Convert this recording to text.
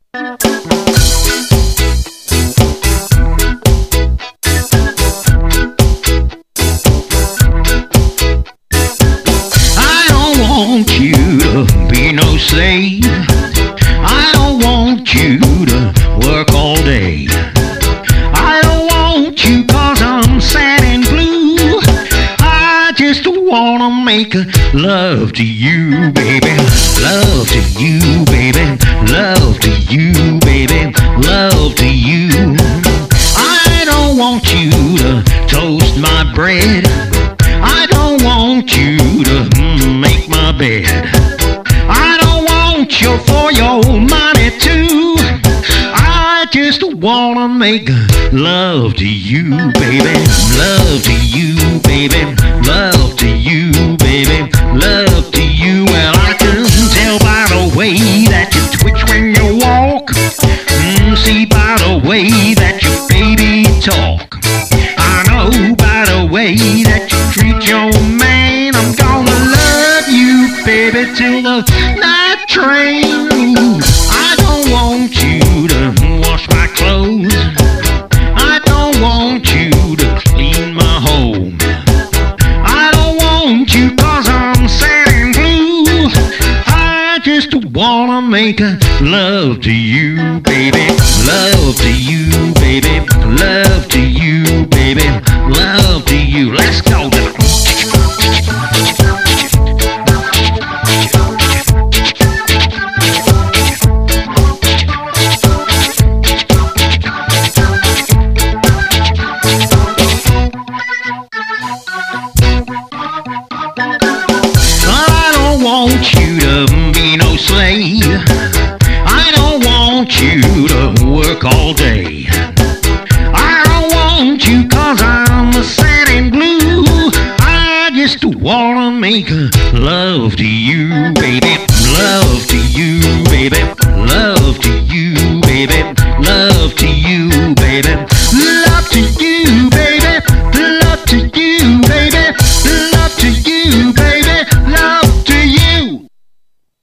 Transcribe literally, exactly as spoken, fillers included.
I don't want you to be no slave. I don't want you to work all day. I don't want you cause I'm sad and blue. I just wanna make love to you, baby. Love to you, baby. Love to you, baby. Love to you. I don't want you to toast my bread. I don't want you to mm, make my bed. I don't want you for your money too. I just wanna make love to you, baby. Love to you, baby. Love to you, baby. Love to you. Well, I can tell by the way that you twitch when you walk. Mm, see by the way that you baby talk. I know by the way that you treat your man. I'm gonna love you, baby, till the night train. I don't want you to wash my clothes. I don't want you to clean my home. I don't want you cause I'm sad and blue. I just wanna make love to you, baby. Love to you, baby. Love to you, baby. Love to you. Let's go. I don't want you to be no slave. I don't want you to work all day. I don't want you cause I'm sad and blue. I just wanna make love to you, baby. Love